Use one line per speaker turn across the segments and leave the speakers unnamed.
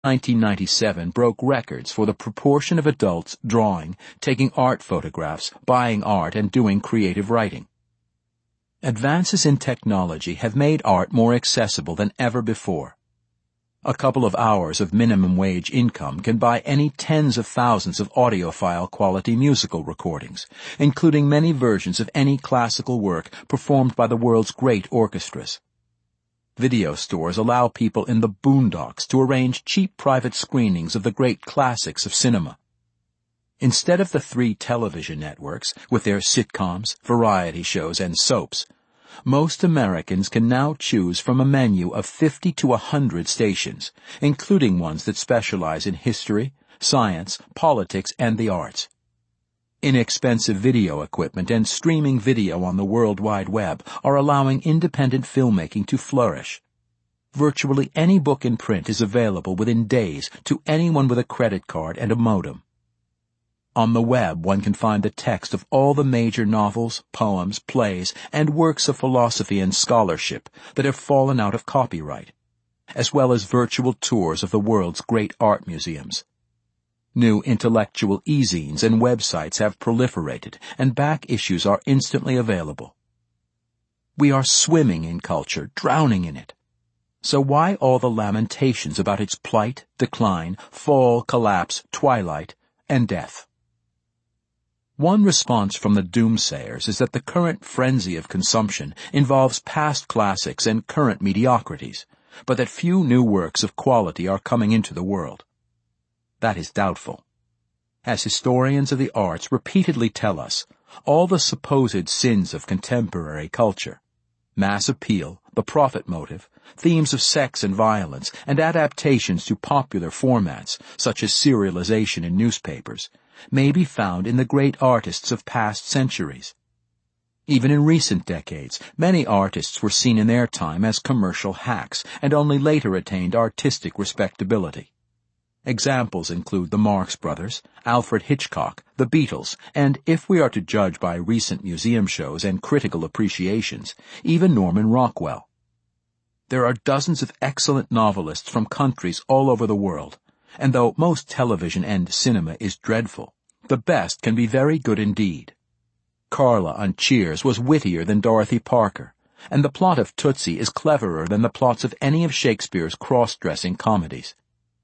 1997 broke records for the proportion of adults drawing, taking art photographs, buying art, and doing creative writing. Advances in technology have made art more accessible than ever before. A couple of hours of minimum wage income can buy any tens of thousands of audiophile quality musical recordings, including many versions of any classical work performed by the world's great orchestras. Video stores allow people in the boondocks to arrange cheap private screenings of the great classics of cinema. Instead of the 3 television networks, with their sitcoms, variety shows, and soaps, most Americans can now choose from a menu of 50 to 100 stations, including ones that specialize in history, science, politics, and the arts. Inexpensive video equipment and streaming video on the World Wide Web are allowing independent filmmaking to flourish. Virtually any book in print is available within days to anyone with a credit card and a modem. On the web, one can find the text of all the major novels, poems, plays, and works of philosophy and scholarship that have fallen out of copyright, as well as virtual tours of the world's great art museums. New intellectual e-zines and websites have proliferated, and back issues are instantly available. We are swimming in culture, drowning in it. So why all the lamentations about its plight, decline, fall, collapse, twilight, and death? One response from the doomsayers is that the current frenzy of consumption involves past classics and current mediocrities, but that few new works of quality are coming into the world. That is doubtful. As historians of the arts repeatedly tell us, all the supposed sins of contemporary culture, mass appeal, the profit motive, themes of sex and violence, and adaptations to popular formats, such as serialization in newspapers, may be found in the great artists of past centuries. Even in recent decades, many artists were seen in their time as commercial hacks, and only later attained artistic respectability. Examples include the Marx Brothers, Alfred Hitchcock, the Beatles, and, if we are to judge by recent museum shows and critical appreciations, even Norman Rockwell. There are dozens of excellent novelists from countries all over the world, and though most television and cinema is dreadful, the best can be very good indeed. Carla on Cheers was wittier than Dorothy Parker, and the plot of Tootsie is cleverer than the plots of any of Shakespeare's cross-dressing comedies.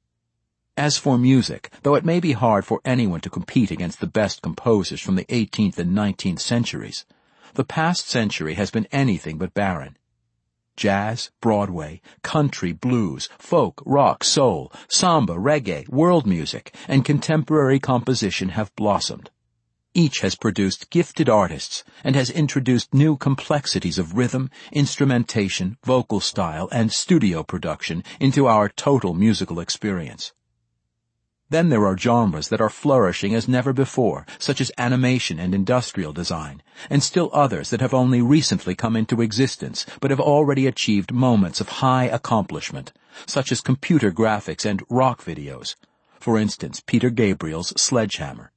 As for music, though it may be hard for anyone to compete against the best composers from the 18th and 19th centuries, the past century has been anything but barren. Jazz, Broadway, country, blues, folk, rock, soul, samba, reggae, world music, and contemporary composition have blossomed. Each has produced gifted artists and has introduced new complexities of rhythm, instrumentation, vocal style, and studio production into our total musical experience. Then there are genres that are flourishing as never before, such as animation and industrial design, and still others that have only recently come into existence, but have already achieved moments of high accomplishment, such as computer graphics and rock videos. For instance, Peter Gabriel's Sledgehammer.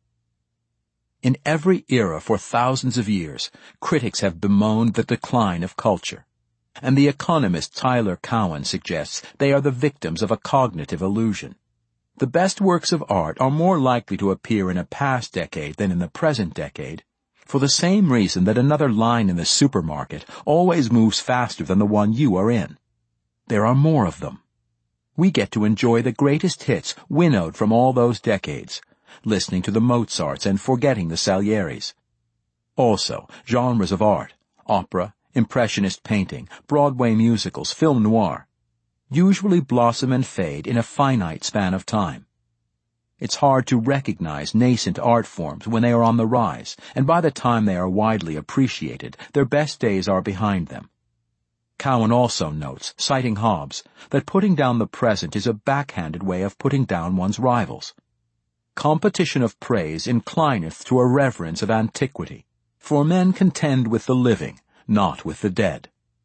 In every era for thousands of years, critics have bemoaned the decline of culture, and the economist Tyler Cowen suggests they are the victims of a cognitive illusion. The best works of art are more likely to appear in a past decade than in the present decade, for the same reason that another line in the supermarket always moves faster than the one you are in. There are more of them. We get to enjoy the greatest hits winnowed from all those decades, listening to the Mozarts and forgetting the Salieris. Also, genres of art, opera, impressionist painting, Broadway musicals, film noir, usually blossom and fade in a finite span of time. It's hard to recognize nascent art forms when they are on the rise, and by the time they are widely appreciated, their best days are behind them. Cowen also notes, citing Hobbes, that putting down the present is a backhanded way of putting down one's rivals. Competition of praise inclineth to a reverence of antiquity, for men contend with the living, not with the dead.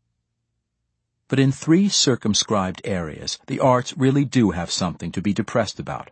But in 3 circumscribed areas, the arts really do have something to be depressed about.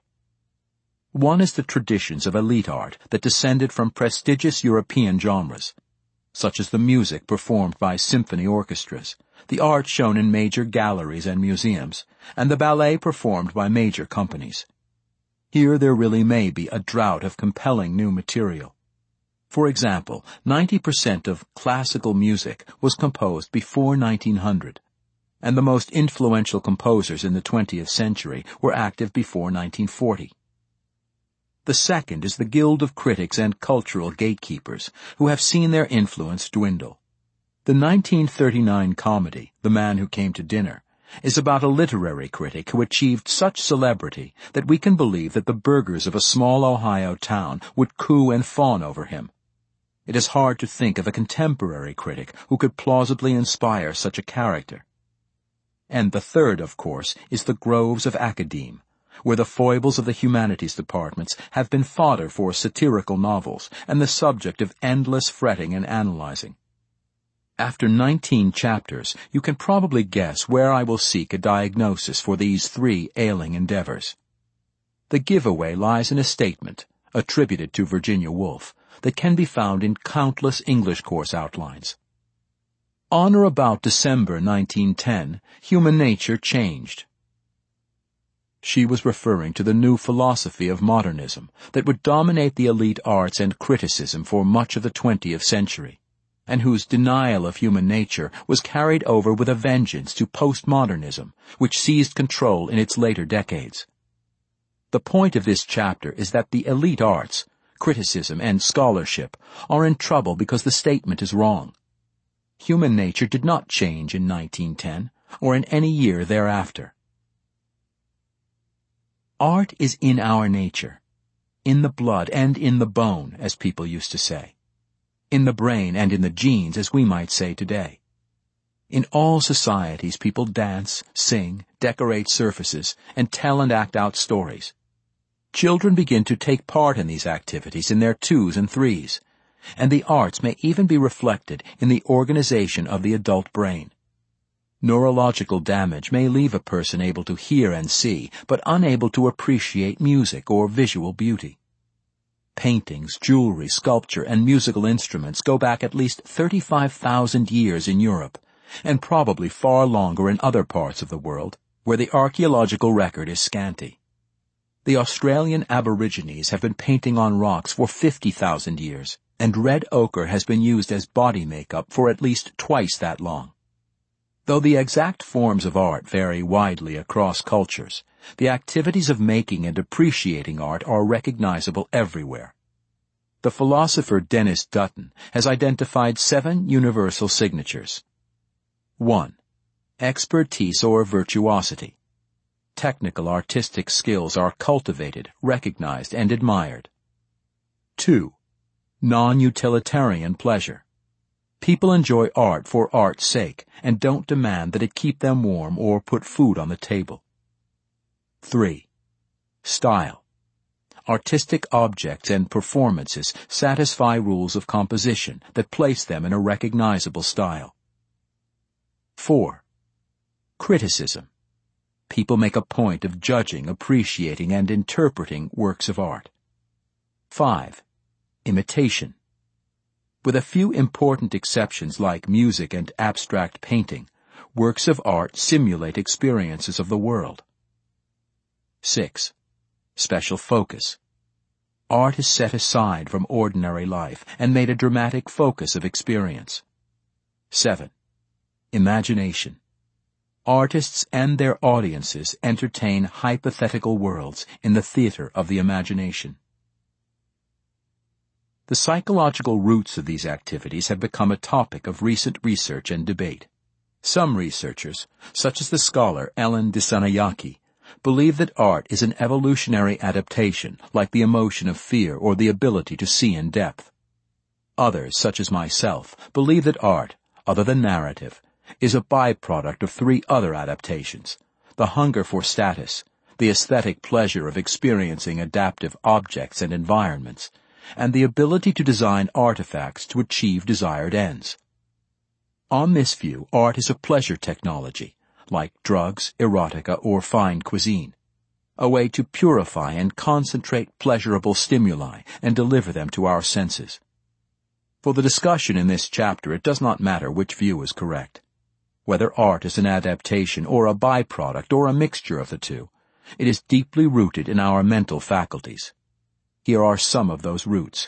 One is the traditions of elite art that descended from prestigious European genres. such as the music performed by symphony orchestras, the art shown in major galleries and museums, and the ballet performed by major companies. Here there really may be a drought of compelling new material. For example, 90% of classical music was composed before 1900, and the most influential composers in the 20th century were active before 1940. The second is the Guild of Critics and Cultural Gatekeepers, who have seen their influence dwindle. The 1939 comedy, The Man Who Came to Dinner, is about a literary critic who achieved such celebrity that we can believe that the burghers of a small Ohio town would coo and fawn over him. It is hard to think of a contemporary critic who could plausibly inspire such a character. And the third, of course, is the Groves of Academe, where the foibles of the humanities departments have been fodder for satirical novels and the subject of endless fretting and analyzing. After 19 chapters, you can probably guess where I will seek a diagnosis for these three ailing endeavors. The giveaway lies in a statement, attributed to Virginia Woolf, that can be found in countless English course outlines. On or about December 1910, human nature changed. She was referring to the new philosophy of modernism that would dominate the elite arts and criticism for much of the 20th century, and whose denial of human nature was carried over with a vengeance to postmodernism, which seized control in its later decades. The point of this chapter is that the elite arts, criticism, and scholarship are in trouble because the statement is wrong. Human nature did not change in 1910, or in any year thereafter. Art is in our nature, in the blood and in the bone, as people used to say, in the brain and in the genes, as we might say today. In all societies, people dance, sing, decorate surfaces, and tell and act out stories. Children begin to take part in these activities in their 2s and 3s, and the arts may even be reflected in the organization of the adult brain. Neurological damage may leave a person able to hear and see, but unable to appreciate music or visual beauty. Paintings, jewelry, sculpture, and musical instruments go back at least 35,000 years in Europe, and probably far longer in other parts of the world, where the archaeological record is scanty. The Australian Aborigines have been painting on rocks for 50,000 years, and red ochre has been used as body makeup for at least twice that long. Though the exact forms of art vary widely across cultures, the activities of making and appreciating art are recognizable everywhere. The philosopher Denis Dutton has identified 7 universal signatures. 1. Expertise or virtuosity. Technical artistic skills are cultivated, recognized, and admired. 2. Non-utilitarian pleasure. People enjoy art for art's sake and don't demand that it keep them warm or put food on the table. 3. Style. Artistic objects and performances satisfy rules of composition that place them in a recognizable style. 4. Criticism. People make a point of judging, appreciating, and interpreting works of art. 5. Imitation. With a few important exceptions like music and abstract painting, works of art simulate experiences of the world. 6. Special focus. Art is set aside from ordinary life and made a dramatic focus of experience. 7. Imagination. Artists and their audiences entertain hypothetical worlds in the theater of the imagination. The psychological roots of these activities have become a topic of recent research and debate. Some researchers, such as the scholar Ellen Dissanayake, believe that art is an evolutionary adaptation like the emotion of fear or the ability to see in depth. Others, such as myself, believe that art, other than narrative, is a byproduct of 3 other adaptations: the hunger for status, the aesthetic pleasure of experiencing adaptive objects and environments, and the ability to design artifacts to achieve desired ends. On this view, art is a pleasure technology, like drugs, erotica, or fine cuisine, a way to purify and concentrate pleasurable stimuli and deliver them to our senses. For the discussion in this chapter, it does not matter which view is correct. Whether art is an adaptation or a byproduct or a mixture of the two, it is deeply rooted in our mental faculties. Here are some of those roots.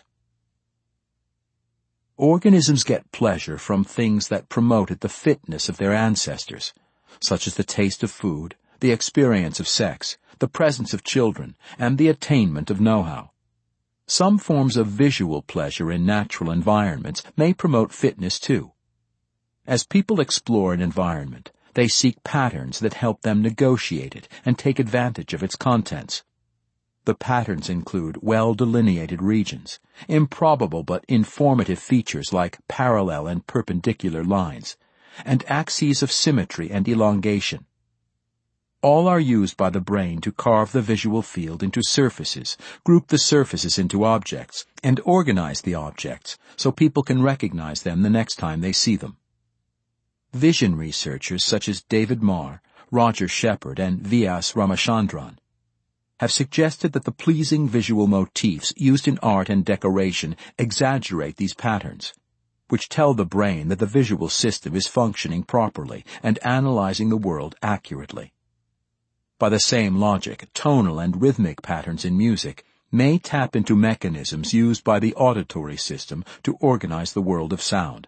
Organisms get pleasure from things that promoted the fitness of their ancestors, such as the taste of food, the experience of sex, the presence of children, and the attainment of know-how. Some forms of visual pleasure in natural environments may promote fitness too. As people explore an environment, they seek patterns that help them negotiate it and take advantage of its contents. The patterns include well-delineated regions, improbable but informative features like parallel and perpendicular lines, and axes of symmetry and elongation. All are used by the brain to carve the visual field into surfaces, group the surfaces into objects, and organize the objects so people can recognize them the next time they see them. Vision researchers such as David Marr, Roger Shepard, and V.S. Ramachandran have suggested that the pleasing visual motifs used in art and decoration exaggerate these patterns, which tell the brain that the visual system is functioning properly and analyzing the world accurately. By the same logic, tonal and rhythmic patterns in music may tap into mechanisms used by the auditory system to organize the world of sound.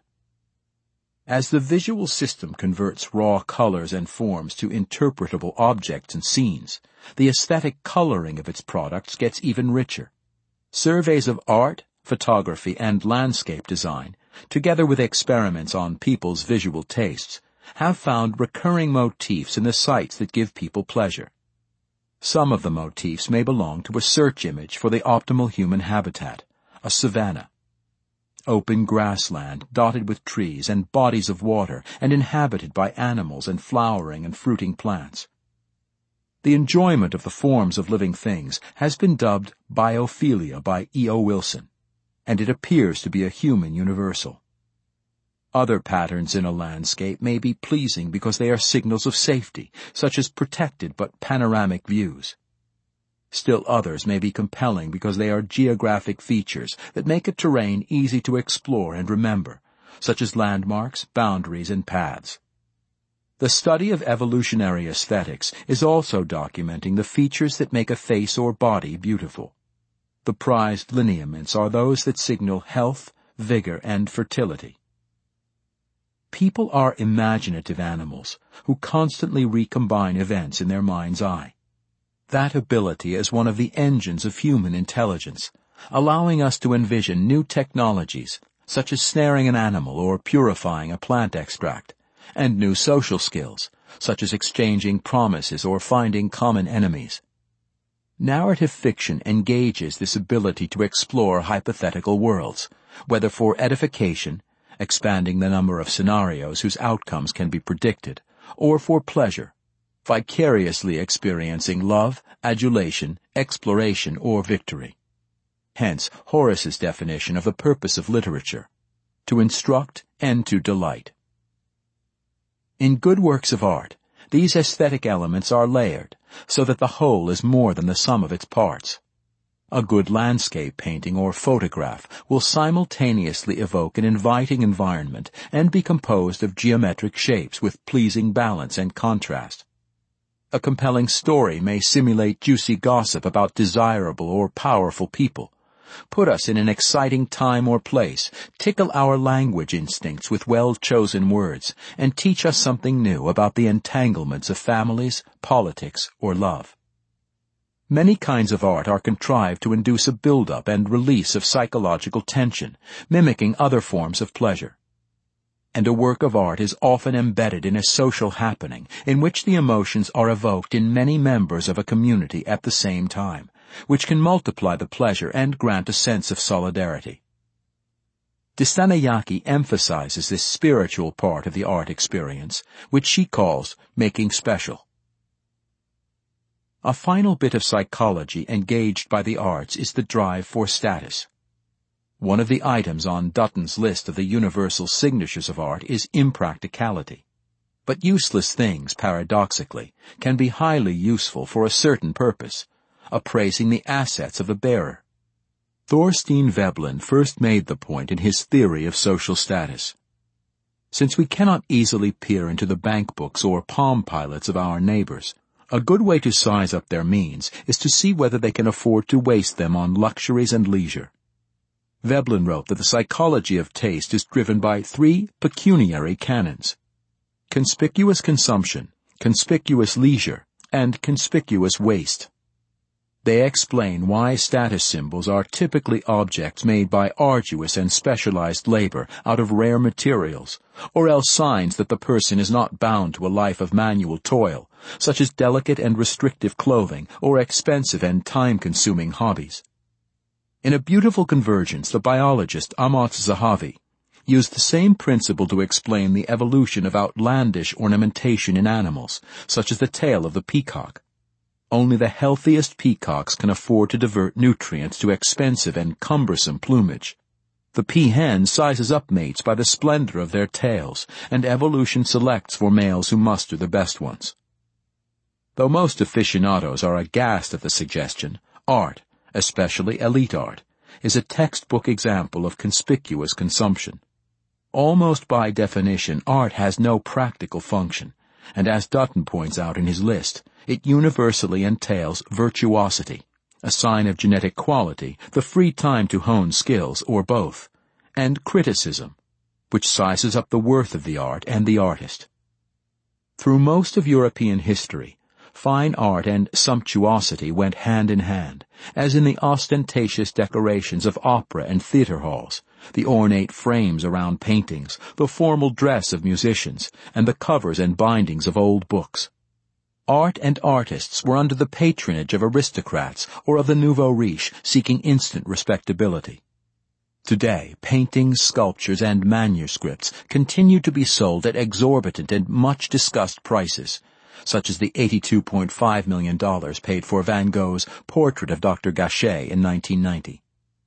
As the visual system converts raw colors and forms to interpretable objects and scenes, the aesthetic coloring of its products gets even richer. Surveys of art, photography, and landscape design, together with experiments on people's visual tastes, have found recurring motifs in the sights that give people pleasure. Some of the motifs may belong to a search image for the optimal human habitat, a savanna. Open grassland dotted with trees and bodies of water and inhabited by animals and flowering and fruiting plants. The enjoyment of the forms of living things has been dubbed biophilia by E.O. Wilson, and it appears to be a human universal. Other patterns in a landscape may be pleasing because they are signals of safety, such as protected but panoramic views. Still others may be compelling because they are geographic features that make a terrain easy to explore and remember, such as landmarks, boundaries, and paths. The study of evolutionary aesthetics is also documenting the features that make a face or body beautiful. The prized lineaments are those that signal health, vigor, and fertility. People are imaginative animals who constantly recombine events in their mind's eye. That ability is one of the engines of human intelligence, allowing us to envision new technologies, such as snaring an animal or purifying a plant extract, and new social skills, such as exchanging promises or finding common enemies. Narrative fiction engages this ability to explore hypothetical worlds, whether for edification, expanding the number of scenarios whose outcomes can be predicted, or for pleasure, vicariously experiencing love, adulation, exploration, or victory. Hence Horace's definition of the purpose of literature: to instruct and to delight. In good works of art, these aesthetic elements are layered, so that the whole is more than the sum of its parts. A good landscape painting or photograph will simultaneously evoke an inviting environment and be composed of geometric shapes with pleasing balance and contrast. A compelling story may simulate juicy gossip about desirable or powerful people, put us in an exciting time or place, tickle our language instincts with well-chosen words, and teach us something new about the entanglements of families, politics, or love. Many kinds of art are contrived to induce a build-up and release of psychological tension, mimicking other forms of pleasure. And a work of art is often embedded in a social happening in which the emotions are evoked in many members of a community at the same time, which can multiply the pleasure and grant a sense of solidarity. Dissanayake emphasizes this spiritual part of the art experience, which she calls making special. A final bit of psychology engaged by the arts is the drive for status. One of the items on Dutton's list of the universal signatures of art is impracticality. But useless things, paradoxically, can be highly useful for a certain purpose, appraising the assets of the bearer. Thorstein Veblen first made the point in his theory of social status. Since we cannot easily peer into the bank books or Palm Pilots of our neighbors, a good way to size up their means is to see whether they can afford to waste them on luxuries and leisure. Veblen wrote that the psychology of taste is driven by 3 pecuniary canons: conspicuous consumption, conspicuous leisure, and conspicuous waste. They explain why status symbols are typically objects made by arduous and specialized labor out of rare materials, or else signs that the person is not bound to a life of manual toil, such as delicate and restrictive clothing or expensive and time-consuming hobbies. In A Beautiful Convergence, the biologist Amos Zahavi used the same principle to explain the evolution of outlandish ornamentation in animals, such as the tail of the peacock. Only the healthiest peacocks can afford to divert nutrients to expensive and cumbersome plumage. The peahen sizes up mates by the splendor of their tails, and evolution selects for males who muster the best ones. Though most aficionados are aghast at the suggestion, art, especially elite art, is a textbook example of conspicuous consumption. Almost by definition, art has no practical function, and as Dutton points out in his list, it universally entails virtuosity, a sign of genetic quality, the free time to hone skills, or both, and criticism, which sizes up the worth of the art and the artist. Through most of European history, fine art and sumptuosity went hand in hand, as in the ostentatious decorations of opera and theater halls, the ornate frames around paintings, the formal dress of musicians, and the covers and bindings of old books. Art and artists were under the patronage of aristocrats or of the nouveau riche seeking instant respectability. Today, paintings, sculptures, and manuscripts continue to be sold at exorbitant and much-discussed prices, such as the $82.5 million paid for Van Gogh's portrait of Dr. Gachet in 1990.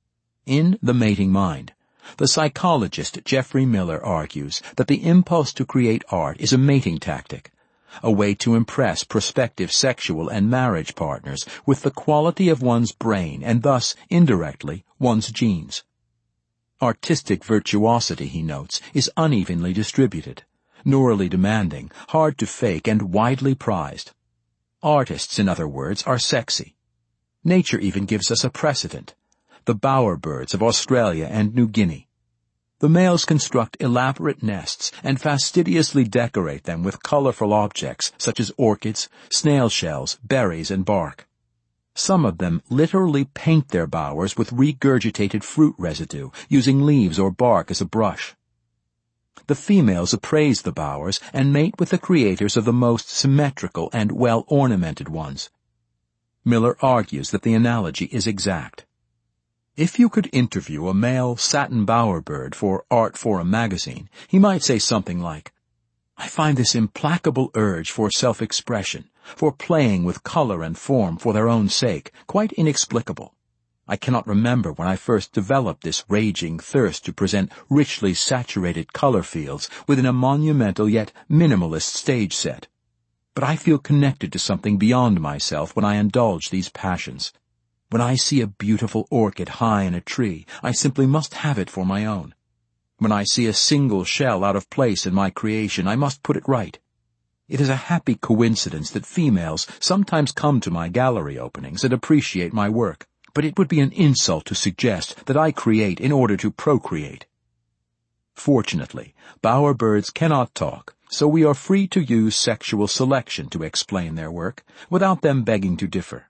In The Mating Mind, the psychologist Geoffrey Miller argues that the impulse to create art is a mating tactic, a way to impress prospective sexual and marriage partners with the quality of one's brain and thus, indirectly, one's genes. Artistic virtuosity, he notes, is unevenly distributed, neurally demanding, hard to fake, and widely prized. Artists, in other words, are sexy. Nature even gives us a precedent: the bowerbirds of Australia and New Guinea. The males construct elaborate nests and fastidiously decorate them with colorful objects such as orchids, snail shells, berries, and bark. Some of them literally paint their bowers with regurgitated fruit residue, using leaves or bark as a brush. The females appraise the bowers and mate with the creators of the most symmetrical and well-ornamented ones. Miller argues that the analogy is exact. If you could interview a male satin bowerbird for Art Forum magazine, he might say something like, "I find this implacable urge for self-expression, for playing with color and form for their own sake, quite inexplicable. I cannot remember when I first developed this raging thirst to present richly saturated color fields within a monumental yet minimalist stage set. But I feel connected to something beyond myself when I indulge these passions. When I see a beautiful orchid high in a tree, I simply must have it for my own. When I see a single shell out of place in my creation, I must put it right. It is a happy coincidence that females sometimes come to my gallery openings and appreciate my work, but it would be an insult to suggest that I create in order to procreate." Fortunately, bowerbirds cannot talk, so we are free to use sexual selection to explain their work, without them begging to differ.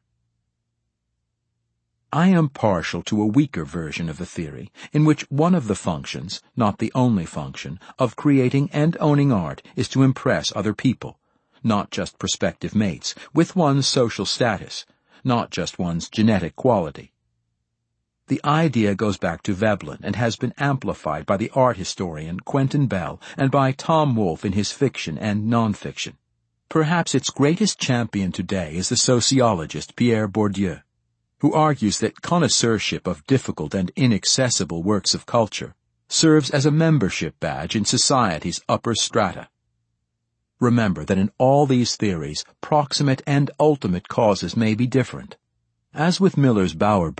I am partial to a weaker version of the theory, in which one of the functions, not the only function, of creating and owning art is to impress other people, not just prospective mates, with one's social status, not just one's genetic quality. The idea goes back to Veblen and has been amplified by the art historian Quentin Bell and by Tom Wolfe in his fiction and nonfiction. Perhaps its greatest champion today is the sociologist Pierre Bourdieu, who argues that connoisseurship of difficult and inaccessible works of culture serves as a membership badge in society's upper strata. Remember that in all these theories, proximate and ultimate causes may be different. As with Miller's bowerbird,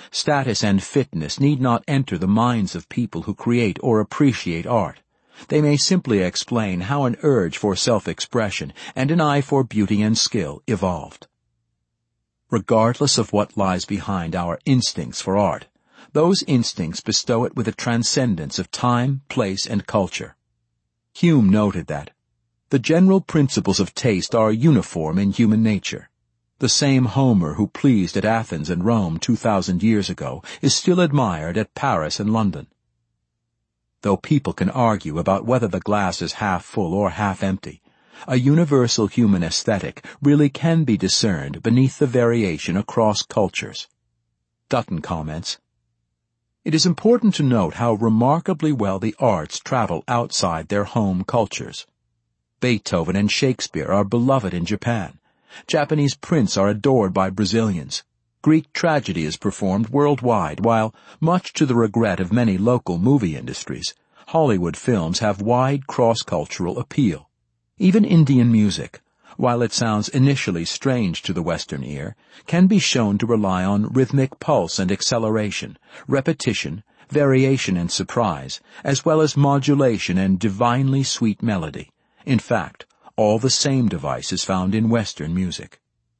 status and fitness need not enter the minds of people who create or appreciate art. They may simply explain how an urge for self-expression and an eye for beauty and skill evolved. Regardless of what lies behind our instincts for art, those instincts bestow it with a transcendence of time, place, and culture. Hume noted that the general principles of taste are uniform in human nature. The same Homer who pleased at Athens and Rome 2,000 years ago is still admired at Paris and London. Though people can argue about whether the glass is half full or half empty, a universal human aesthetic really can be discerned beneath the variation across cultures. Dutton comments, "It is important to note how remarkably well the arts travel outside their home cultures. Beethoven and Shakespeare are beloved in Japan. Japanese prints are adored by Brazilians. Greek tragedy is performed worldwide, while, much to the regret of many local movie industries, Hollywood films have wide cross-cultural appeal. Even Indian music, while it sounds initially strange to the Western ear, can be shown to rely on rhythmic pulse and acceleration, repetition, variation and surprise, as well as modulation and divinely sweet melody. In fact, all the same device is found in Western music."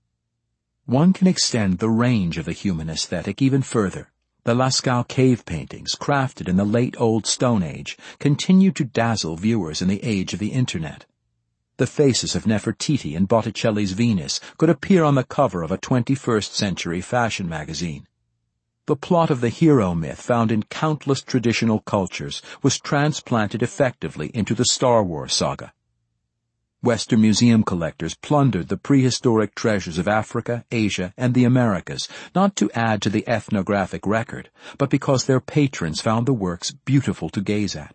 One can extend the range of the human aesthetic even further. The Lascaux cave paintings, crafted in the late Old Stone Age, continue to dazzle viewers in the age of the Internet. The faces of Nefertiti and Botticelli's Venus could appear on the cover of a 21st century fashion magazine. The plot of the hero myth found in countless traditional cultures was transplanted effectively into the Star Wars saga. Western museum collectors plundered the prehistoric treasures of Africa, Asia, and the Americas, not to add to the ethnographic record, but because their patrons found the works beautiful to gaze at.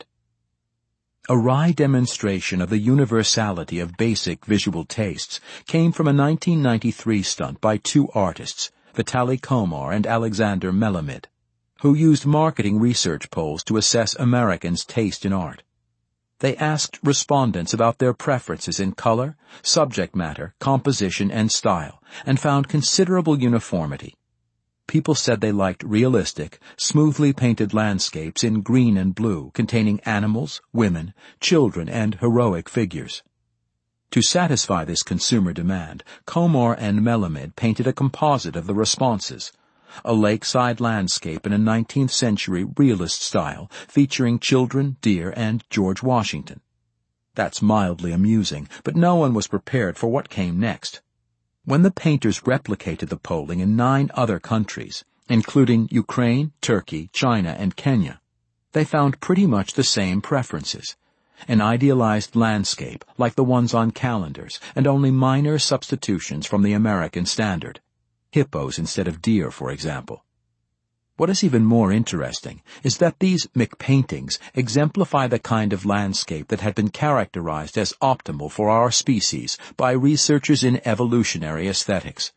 A wry demonstration of the universality of basic visual tastes came from a 1993 stunt by two artists, Vitaly Komar and Alexander Melamid, who used marketing research polls to assess Americans' taste in art. They asked respondents about their preferences in color, subject matter, composition, and style, and found considerable uniformity. People said they liked realistic, smoothly painted landscapes in green and blue containing animals, women, children, and heroic figures. To satisfy this consumer demand, Komar and Melamid painted a composite of the responses, a lakeside landscape in a 19th century realist style featuring children, deer, and George Washington. That's mildly amusing, but no one was prepared for what came next. When the painters replicated the polling in 9 other countries, including Ukraine, Turkey, China, and Kenya, they found pretty much the same preferences. An idealized landscape like the ones on calendars, and only minor substitutions from the American standard. Hippos instead of deer, for example. What is even more interesting is that these McPaintings exemplify the kind of landscape that had been characterized as optimal for our species by researchers in evolutionary aesthetics.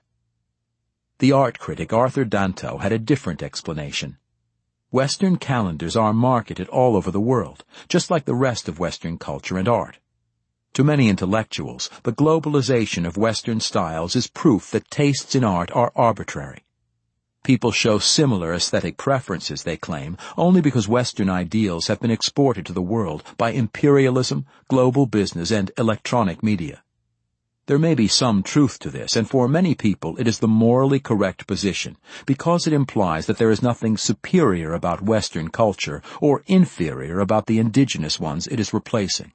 The art critic Arthur Danto had a different explanation. Western calendars are marketed all over the world, just like the rest of Western culture and art. To many intellectuals, the globalization of Western styles is proof that tastes in art are arbitrary. People show similar aesthetic preferences, they claim, only because Western ideals have been exported to the world by imperialism, global business, and electronic media. There may be some truth to this, and for many people it is the morally correct position, because it implies that there is nothing superior about Western culture or inferior about the indigenous ones it is replacing.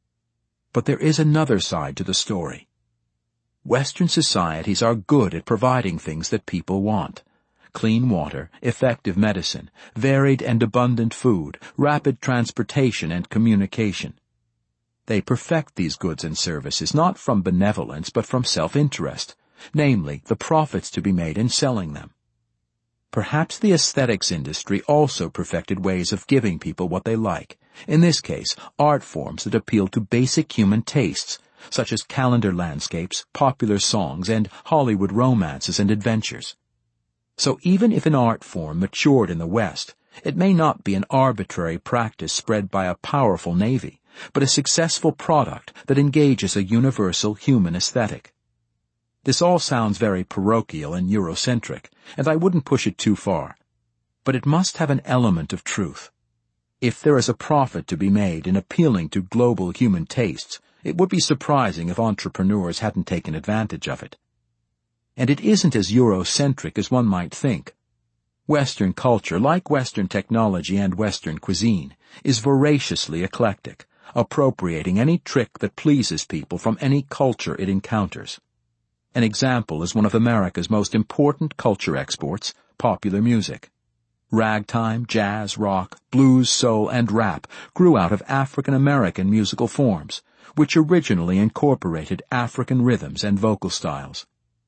But there is another side to the story. Western societies are good at providing things that people want. Clean water, effective medicine, varied and abundant food, rapid transportation and communication. They perfect these goods and services not from benevolence but from self-interest, namely the profits to be made in selling them. Perhaps the aesthetics industry also perfected ways of giving people what they like, in this case, art forms that appeal to basic human tastes, such as calendar landscapes, popular songs, and Hollywood romances and adventures. So even if an art form matured in the West, it may not be an arbitrary practice spread by a powerful navy, but a successful product that engages a universal human aesthetic. This all sounds very parochial and Eurocentric, and I wouldn't push it too far. but it must have an element of truth. If there is a profit to be made in appealing to global human tastes, it would be surprising if entrepreneurs hadn't taken advantage of it. And it isn't as Eurocentric as one might think. Western culture, like Western technology and Western cuisine, is voraciously eclectic, appropriating any trick that pleases people from any culture it encounters. An example is one of America's most important culture exports, popular music. Ragtime, jazz, rock, blues, soul, and rap grew out of African American musical forms, which originally incorporated African rhythms and vocal styles.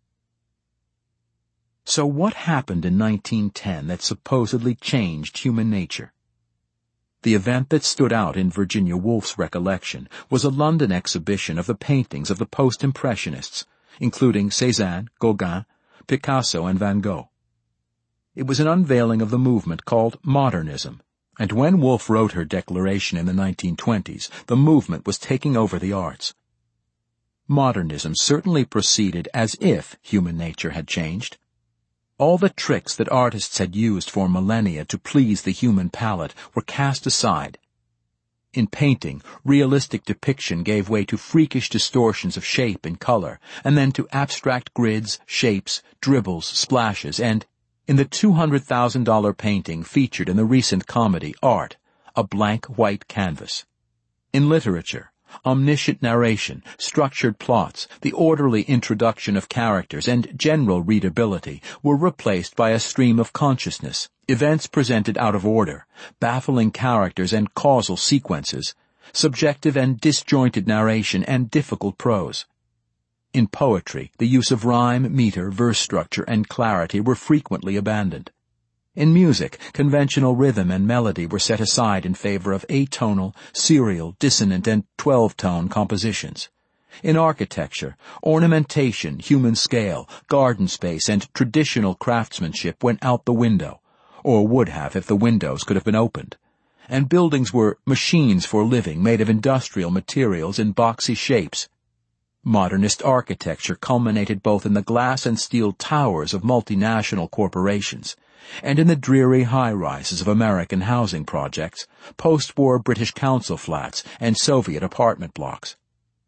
So what happened in 1910 that supposedly changed human nature? The event that stood out in Virginia Woolf's recollection was a London exhibition of the paintings of the Post-Impressionists, including Cézanne, Gauguin, Picasso, and Van Gogh. It was an unveiling of the movement called modernism, and when Woolf wrote her declaration in the 1920s, the movement was taking over the arts. Modernism certainly proceeded as if human nature had changed. All the tricks that artists had used for millennia to please the human palate were cast aside. In painting, realistic depiction gave way to freakish distortions of shape and color, and then to abstract grids, shapes, dribbles, splashes, and, in the $200,000 painting featured in the recent comedy Art, a blank white canvas. In literature, omniscient narration, structured plots, the orderly introduction of characters, and general readability were replaced by a stream of consciousness, events presented out of order, baffling characters and causal sequences, subjective and disjointed narration, and difficult prose. In poetry, the use of rhyme, meter, verse structure, and clarity were frequently abandoned. In music, conventional rhythm and melody were set aside in favor of atonal, serial, dissonant, and 12-tone compositions. In architecture, ornamentation, human scale, garden space, and traditional craftsmanship went out the window, or would have if the windows could have been opened. And buildings were machines for living made of industrial materials in boxy shapes. Modernist architecture culminated both in the glass and steel towers of multinational corporations, and in the dreary high-rises of American housing projects, post-war British council flats, and Soviet apartment blocks.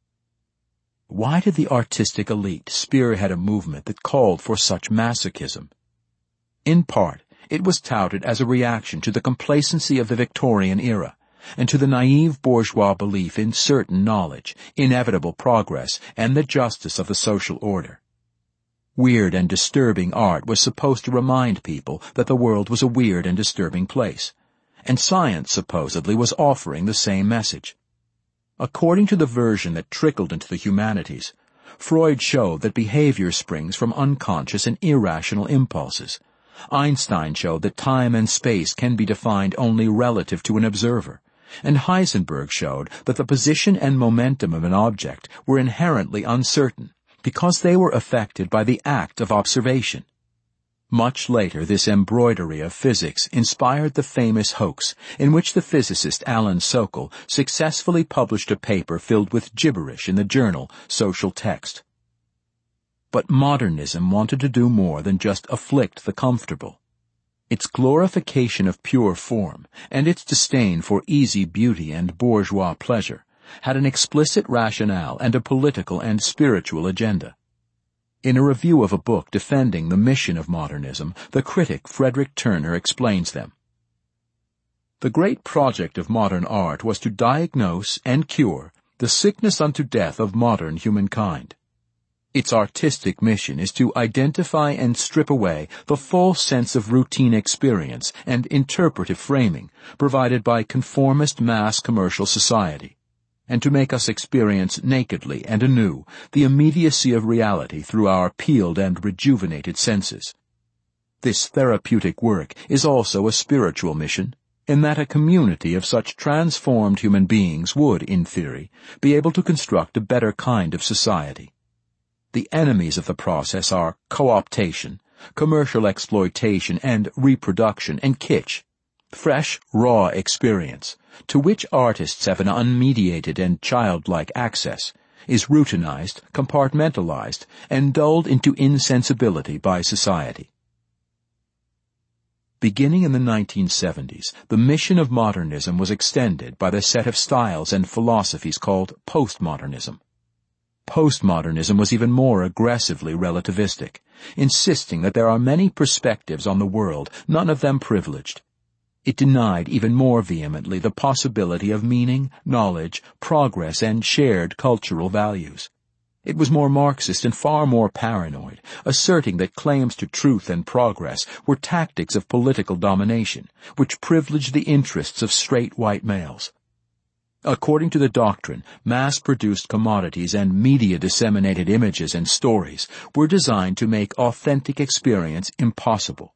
Why did the artistic elite spearhead a movement that called for such masochism? In part, it was touted as a reaction to the complacency of the Victorian era, and to the naive bourgeois belief in certain knowledge, inevitable progress, and the justice of the social order. Weird and disturbing art was supposed to remind people that the world was a weird and disturbing place, and science supposedly was offering the same message. According to the version that trickled into the humanities, Freud showed that behavior springs from unconscious and irrational impulses. Einstein showed that time and space can be defined only relative to an observer, and Heisenberg showed that the position and momentum of an object were inherently uncertain, because they were affected by the act of observation. Much later, this embroidery of physics inspired the famous hoax in which the physicist Alan Sokal successfully published a paper filled with gibberish in the journal Social Text. But modernism wanted to do more than just afflict the comfortable. Its glorification of pure form, and its disdain for easy beauty and bourgeois pleasure, had an explicit rationale and a political and spiritual agenda. In a review of a book defending the mission of modernism, the critic Frederick Turner explains them. The great project of modern art was to diagnose and cure the sickness unto death of modern humankind. Its artistic mission is to identify and strip away the false sense of routine experience and interpretive framing provided by conformist mass commercial society, and to make us experience nakedly and anew the immediacy of reality through our peeled and rejuvenated senses. This therapeutic work is also a spiritual mission, in that a community of such transformed human beings would, in theory, be able to construct a better kind of society. The enemies of the process are co-optation, commercial exploitation and reproduction, and kitsch, fresh, raw experience, to which artists have an unmediated and childlike access, is routinized, compartmentalized, and dulled into insensibility by society. Beginning in the 1970s, the mission of modernism was extended by the set of styles and philosophies called postmodernism. Postmodernism was even more aggressively relativistic, insisting that there are many perspectives on the world, none of them privileged. It denied even more vehemently the possibility of meaning, knowledge, progress, and shared cultural values. It was more Marxist and far more paranoid, asserting that claims to truth and progress were tactics of political domination, which privileged the interests of straight white males. According to the doctrine, mass-produced commodities and media-disseminated images and stories were designed to make authentic experience impossible.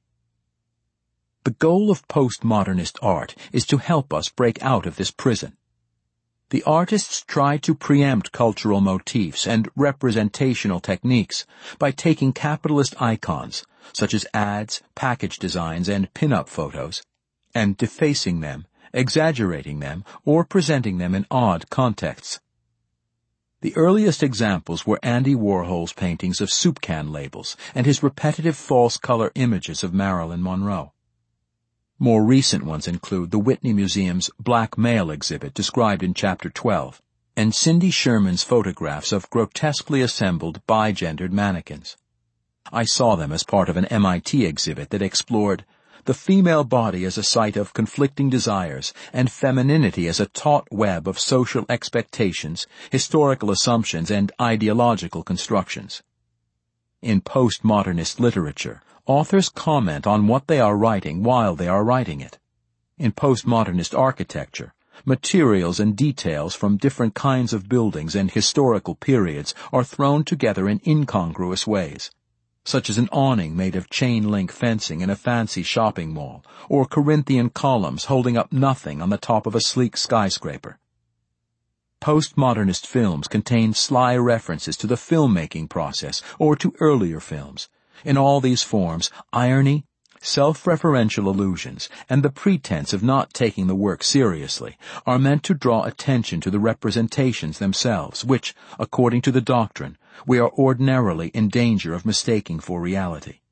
The goal of postmodernist art is to help us break out of this prison. The artists try to preempt cultural motifs and representational techniques by taking capitalist icons, such as ads, package designs, and pin-up photos, and defacing them, exaggerating them, or presenting them in odd contexts. The earliest examples were Andy Warhol's paintings of soup can labels and his repetitive false color images of Marilyn Monroe. More recent ones include the Whitney Museum's Black Male exhibit described in Chapter 12, and Cindy Sherman's photographs of grotesquely assembled bigendered mannequins. I saw them as part of an MIT exhibit that explored the female body as a site of conflicting desires and femininity as a taut web of social expectations, historical assumptions, and ideological constructions. In postmodernist literature, authors comment on what they are writing while they are writing it. In postmodernist architecture, materials and details from different kinds of buildings and historical periods are thrown together in incongruous ways, such as an awning made of chain-link fencing in a fancy shopping mall, or Corinthian columns holding up nothing on the top of a sleek skyscraper. Postmodernist films contain sly references to the filmmaking process or to earlier films. In all these forms, irony, self-referential allusions, and the pretense of not taking the work seriously are meant to draw attention to the representations themselves, which, according to the doctrine, we are ordinarily in danger of mistaking for reality.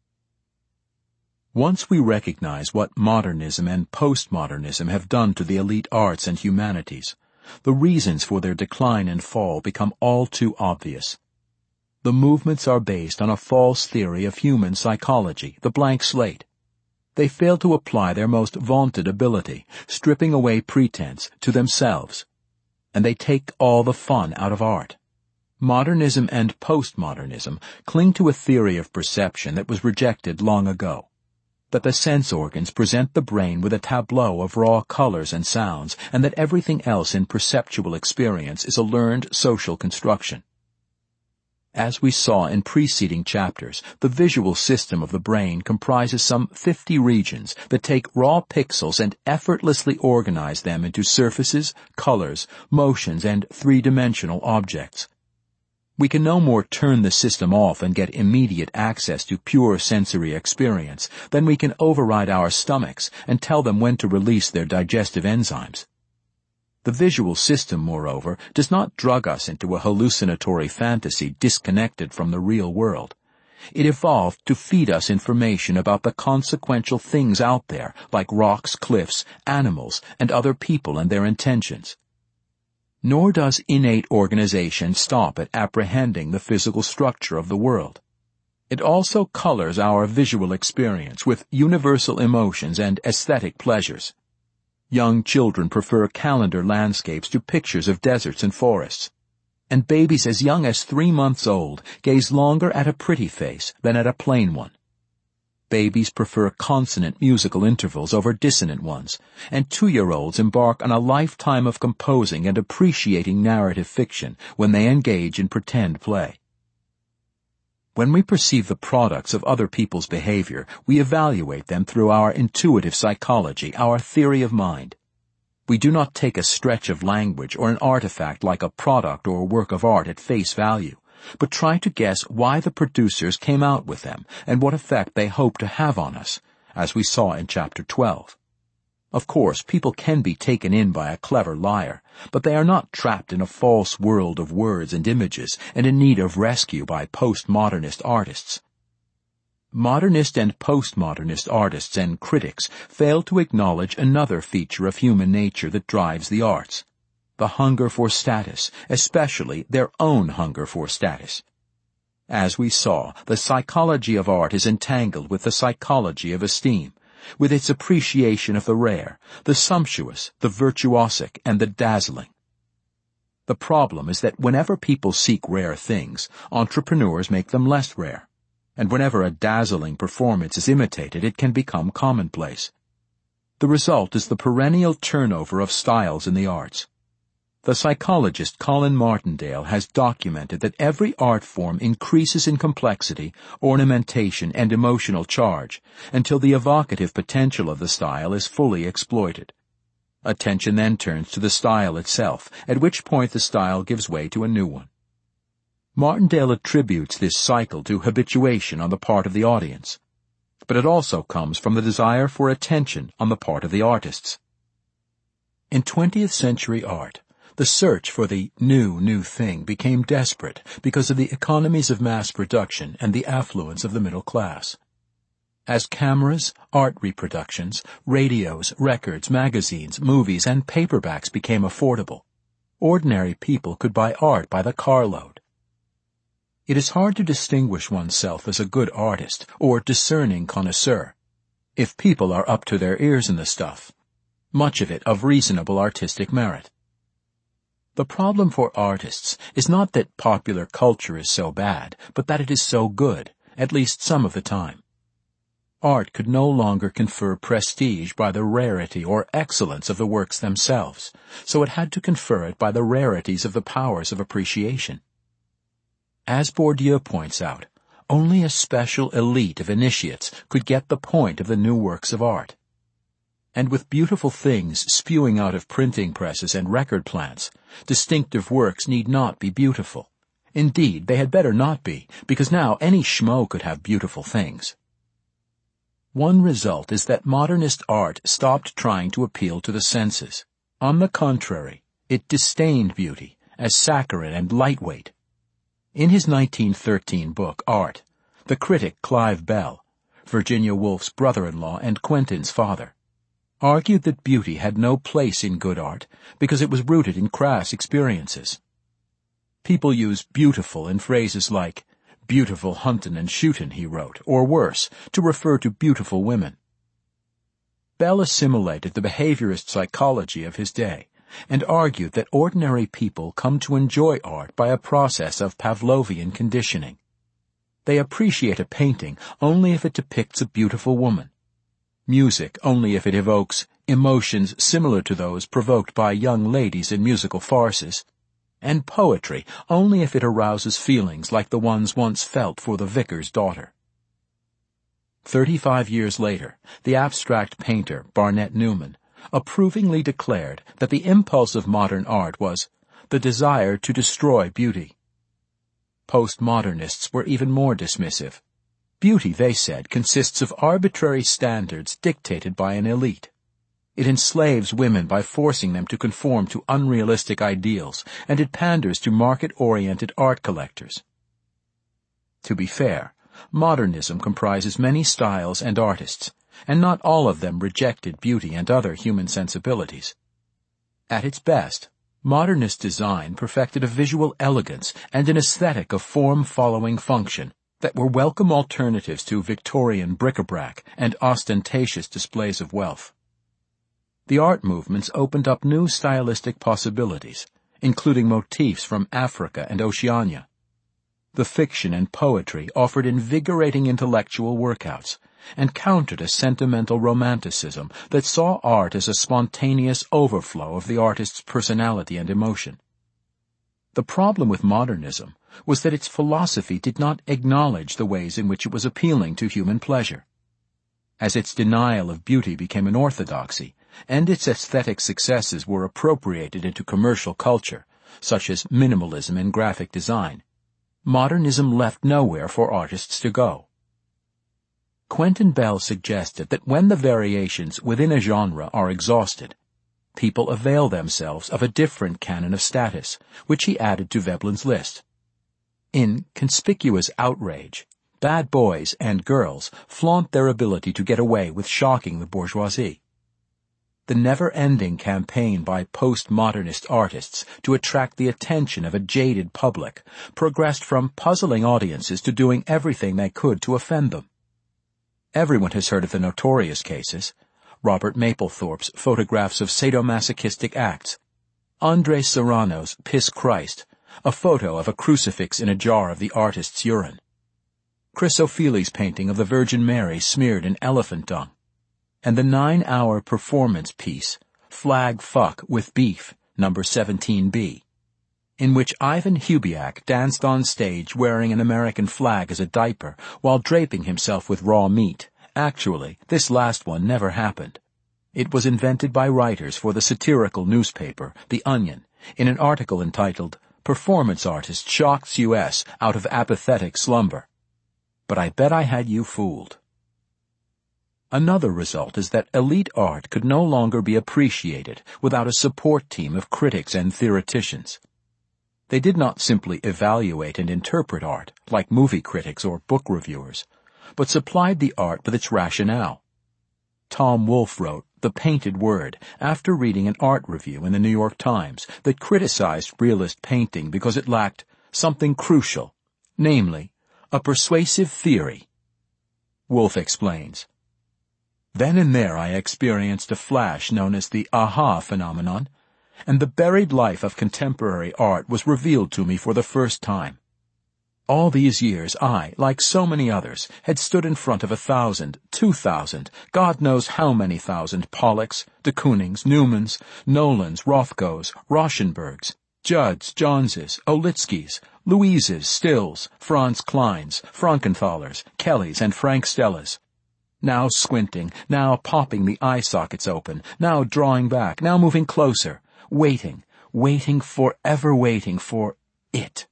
Once we recognize what modernism and postmodernism have done to the elite arts and humanities, the reasons for their decline and fall become all too obvious. The movements are based on a false theory of human psychology, the blank slate. They fail to apply their most vaunted ability, stripping away pretense, to themselves. And they take all the fun out of art. Modernism and postmodernism cling to a theory of perception that was rejected long ago, that the sense organs present the brain with a tableau of raw colors and sounds, and that everything else in perceptual experience is a learned social construction. As we saw in preceding chapters, the visual system of the brain comprises some 50 regions that take raw pixels and effortlessly organize them into surfaces, colors, motions, and three-dimensional objects. We can no more turn the system off and get immediate access to pure sensory experience than we can override our stomachs and tell them when to release their digestive enzymes. The visual system, moreover, does not drug us into a hallucinatory fantasy disconnected from the real world. It evolved to feed us information about the consequential things out there, like rocks, cliffs, animals, and other people and their intentions. Nor does innate organization stop at apprehending the physical structure of the world. It also colors our visual experience with universal emotions and aesthetic pleasures. Young children prefer calendar landscapes to pictures of deserts and forests. And babies as young as 3 months old gaze longer at a pretty face than at a plain one. Babies prefer consonant musical intervals over dissonant ones, and 2-year-olds embark on a lifetime of composing and appreciating narrative fiction when they engage in pretend play. When we perceive the products of other people's behavior, we evaluate them through our intuitive psychology, our theory of mind. We do not take a stretch of language or an artifact like a product or work of art at face value, but try to guess why the producers came out with them and what effect they hope to have on us, as we saw in Chapter 12. Of course, people can be taken in by a clever liar, but they are not trapped in a false world of words and images and in need of rescue by postmodernist artists. Modernist and postmodernist artists and critics failed to acknowledge another feature of human nature that drives the arts: the hunger for status, especially their own hunger for status. As we saw, the psychology of art is entangled with the psychology of esteem, with its appreciation of the rare, the sumptuous, the virtuosic, and the dazzling. The problem is that whenever people seek rare things, entrepreneurs make them less rare, and whenever a dazzling performance is imitated, it can become commonplace. The result is the perennial turnover of styles in the arts. The psychologist Colin Martindale has documented that every art form increases in complexity, ornamentation, and emotional charge until the evocative potential of the style is fully exploited. Attention then turns to the style itself, at which point the style gives way to a new one. Martindale attributes this cycle to habituation on the part of the audience, but it also comes from the desire for attention on the part of the artists. In 20th century art, the search for the new thing became desperate because of the economies of mass production and the affluence of the middle class. As cameras, art reproductions, radios, records, magazines, movies, and paperbacks became affordable, ordinary people could buy art by the carload. It is hard to distinguish oneself as a good artist or discerning connoisseur if people are up to their ears in the stuff, much of it of reasonable artistic merit. The problem for artists is not that popular culture is so bad, but that it is so good, at least some of the time. Art could no longer confer prestige by the rarity or excellence of the works themselves, so it had to confer it by the rarities of the powers of appreciation. As Bourdieu points out, only a special elite of initiates could get the point of the new works of art. And with beautiful things spewing out of printing presses and record plants, distinctive works need not be beautiful. Indeed, they had better not be, because now any schmo could have beautiful things. One result is that modernist art stopped trying to appeal to the senses. On the contrary, it disdained beauty as saccharine and lightweight. In his 1913 book, Art, the critic Clive Bell, Virginia Woolf's brother-in-law and Quentin's father, argued that beauty had no place in good art because it was rooted in crass experiences. People use beautiful in phrases like, beautiful huntin' and shootin', he wrote, or worse, to refer to beautiful women. Bell assimilated the behaviorist psychology of his day and argued that ordinary people come to enjoy art by a process of Pavlovian conditioning. They appreciate a painting only if it depicts a beautiful woman, music only if it evokes emotions similar to those provoked by young ladies in musical farces, and poetry only if it arouses feelings like the ones once felt for the vicar's daughter. 35 years later, the abstract painter Barnett Newman approvingly declared that the impulse of modern art was the desire to destroy beauty. Postmodernists were even more dismissive. Beauty, they said, consists of arbitrary standards dictated by an elite. It enslaves women by forcing them to conform to unrealistic ideals, and it panders to market-oriented art collectors. To be fair, modernism comprises many styles and artists, and not all of them rejected beauty and other human sensibilities. At its best, modernist design perfected a visual elegance and an aesthetic of form-following function that were welcome alternatives to Victorian bric-a-brac and ostentatious displays of wealth. The art movements opened up new stylistic possibilities, including motifs from Africa and Oceania. The fiction and poetry offered invigorating intellectual workouts and countered a sentimental romanticism that saw art as a spontaneous overflow of the artist's personality and emotion. The problem with modernism was that its philosophy did not acknowledge the ways in which it was appealing to human pleasure. As its denial of beauty became an orthodoxy, and its aesthetic successes were appropriated into commercial culture, such as minimalism and graphic design, modernism left nowhere for artists to go. Quentin Bell suggested that when the variations within a genre are exhausted, people avail themselves of a different canon of status, which he added to Veblen's list. In Conspicuous Outrage, bad boys and girls flaunt their ability to get away with shocking the bourgeoisie. The never-ending campaign by postmodernist artists to attract the attention of a jaded public progressed from puzzling audiences to doing everything they could to offend them. Everyone has heard of the notorious cases: Robert Mapplethorpe's photographs of sadomasochistic acts, Andres Serrano's Piss Christ, a photo of a crucifix in a jar of the artist's urine, Chris O'Feely's painting of the Virgin Mary smeared in elephant dung, and the 9-hour performance piece, Flag Fuck with Beef, No. 17B, in which Ivan Hubiak danced on stage wearing an American flag as a diaper while draping himself with raw meat. Actually, this last one never happened. It was invented by writers for the satirical newspaper, The Onion, in an article entitled, "Performance Artist Shocks U.S. Out of Apathetic Slumber." But I bet I had you fooled. Another result is that elite art could no longer be appreciated without a support team of critics and theoreticians. They did not simply evaluate and interpret art, like movie critics or book reviewers, but supplied the art with its rationale. Tom Wolfe wrote The Painted Word after reading an art review in the New York Times that criticized realist painting because it lacked something crucial, namely, a persuasive theory. Wolfe explains, "Then and there I experienced a flash known as the aha phenomenon, and the buried life of contemporary art was revealed to me for the first time. All these years I, like so many others, had stood in front of 1,000, 2,000, God knows how many thousand Pollocks, de Koonings, Newmans, Nolans, Rothkos, Rauschenbergs, Judds, Joneses, Olitskis, Louises, Stills, Franz Kleins, Frankenthalers, Kellys, and Frank Stellas. Now squinting, now popping the eye sockets open, now drawing back, now moving closer, waiting, forever waiting for it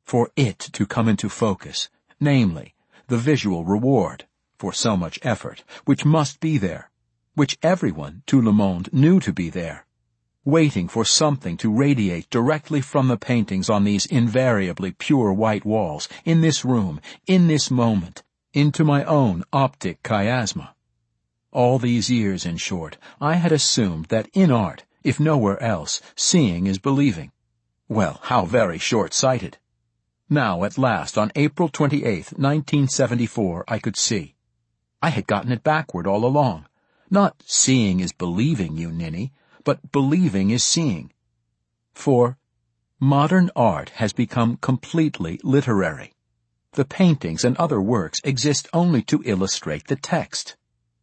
to come into focus, namely, the visual reward for so much effort, which must be there, which everyone, tout le monde, knew to be there, waiting for something to radiate directly from the paintings on these invariably pure white walls, in this room, in this moment, into my own optic chiasma. All these years, in short, I had assumed that in art, if nowhere else, seeing is believing. Well, how very short-sighted. Now, at last, on April 28, 1974, I could see. I had gotten it backward all along. Not seeing is believing, you ninny, but believing is seeing. For modern art has become completely literary. The paintings and other works exist only to illustrate the text.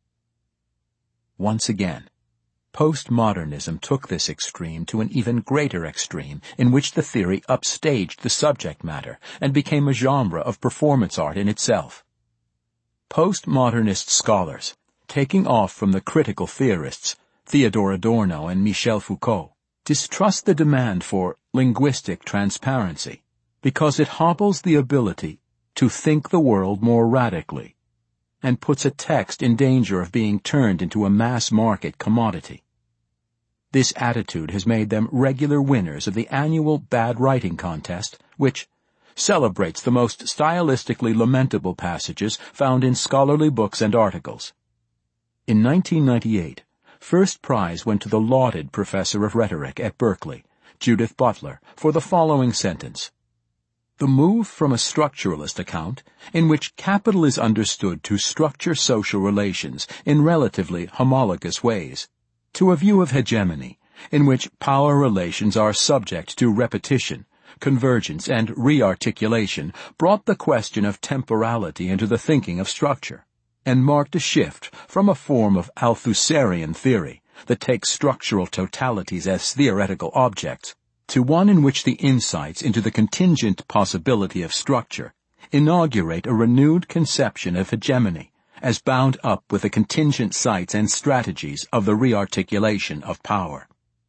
Once again, postmodernism took this extreme to an even greater extreme, in which the theory upstaged the subject matter and became a genre of performance art in itself. Postmodernist scholars, taking off from the critical theorists, Theodore Adorno and Michel Foucault, distrust the demand for linguistic transparency because it hobbles the ability to think the world more radically, and puts a text in danger of being turned into a mass-market commodity. This attitude has made them regular winners of the annual Bad Writing Contest, which celebrates the most stylistically lamentable passages found in scholarly books and articles. In 1998, first prize went to the lauded professor of rhetoric at Berkeley, Judith Butler, for the following sentence: "The move from a structuralist account, in which capital is understood to structure social relations in relatively homologous ways, to a view of hegemony, in which power relations are subject to repetition, convergence, and rearticulation, brought the question of temporality into the thinking of structure, and marked a shift from a form of Althusserian theory that takes structural totalities as theoretical objects, to one in which the insights into the contingent possibility of structure inaugurate a renewed conception of hegemony as bound up with the contingent sites and strategies of the rearticulation of power."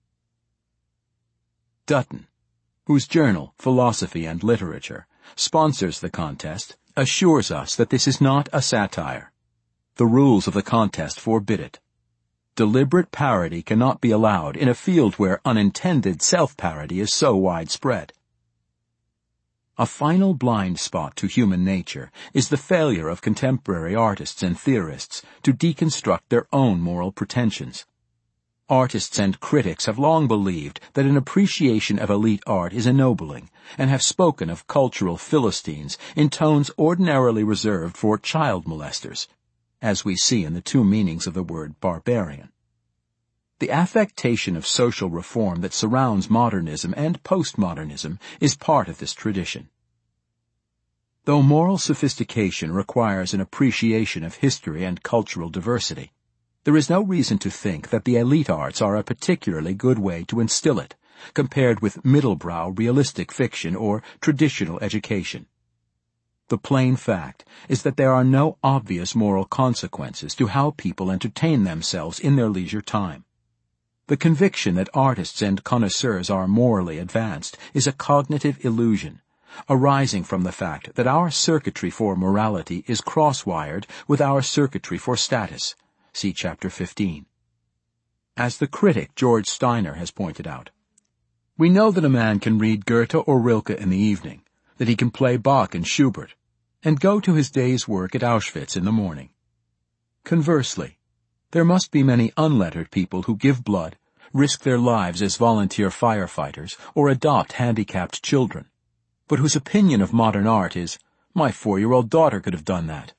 Dutton, whose journal, Philosophy and Literature, sponsors the contest, assures us that this is not a satire. The rules of the contest forbid it. Deliberate parody cannot be allowed in a field where unintended self-parody is so widespread. A final blind spot to human nature is the failure of contemporary artists and theorists to deconstruct their own moral pretensions. Artists and critics have long believed that an appreciation of elite art is ennobling, and have spoken of cultural Philistines in tones ordinarily reserved for child molesters, as we see in the two meanings of the word barbarian. The affectation of social reform that surrounds modernism and postmodernism is part of this tradition. Though moral sophistication requires an appreciation of history and cultural diversity, there is no reason to think that the elite arts are a particularly good way to instill it, compared with middlebrow realistic fiction or traditional education. The plain fact is that there are no obvious moral consequences to how people entertain themselves in their leisure time. The conviction that artists and connoisseurs are morally advanced is a cognitive illusion, arising from the fact that our circuitry for morality is cross-wired with our circuitry for status. See Chapter 15. As the critic George Steiner has pointed out, we know that a man can read Goethe or Rilke in the evening, that he can play Bach and Schubert, and go to his day's work at Auschwitz in the morning. Conversely, there must be many unlettered people who give blood, risk their lives as volunteer firefighters, or adopt handicapped children, but whose opinion of modern art is, "My 4-year-old daughter could have done that."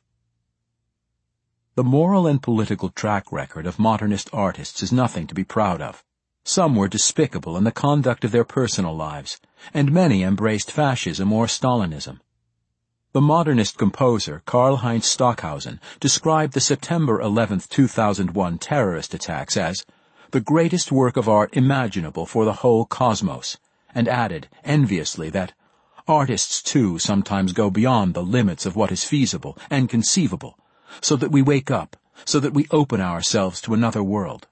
The moral and political track record of modernist artists is nothing to be proud of. Some were despicable in the conduct of their personal lives, and many embraced fascism or Stalinism. The modernist composer Karl-Heinz Stockhausen described the September 11, 2001 terrorist attacks as the greatest work of art imaginable for the whole cosmos, and added enviously that artists too sometimes go beyond the limits of what is feasible and conceivable, so that we wake up, so that we open ourselves to another world.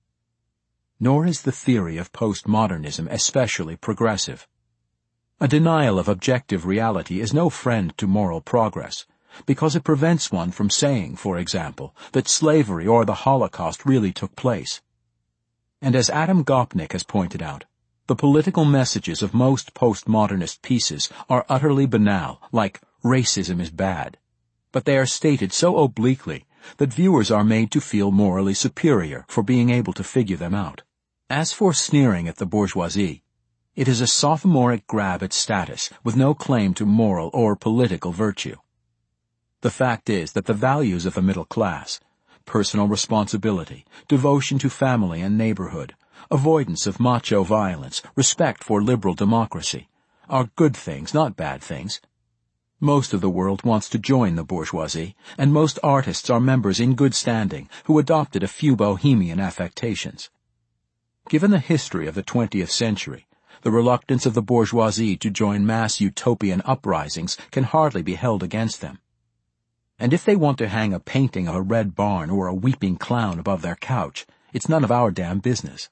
Nor is the theory of postmodernism especially progressive. A denial of objective reality is no friend to moral progress, because it prevents one from saying, for example, that slavery or the Holocaust really took place. And as Adam Gopnik has pointed out, the political messages of most postmodernist pieces are utterly banal, like racism is bad. But they are stated so obliquely that viewers are made to feel morally superior for being able to figure them out. As for sneering at the bourgeoisie, it is a sophomoric grab at status with no claim to moral or political virtue. The fact is that the values of the middle class, personal responsibility, devotion to family and neighborhood, avoidance of macho violence, respect for liberal democracy, are good things, not bad things. Most of the world wants to join the bourgeoisie, and most artists are members in good standing who adopted a few bohemian affectations. Given the history of the 20th century, the reluctance of the bourgeoisie to join mass utopian uprisings can hardly be held against them. And if they want to hang a painting of a red barn or a weeping clown above their couch, it's none of our damn business.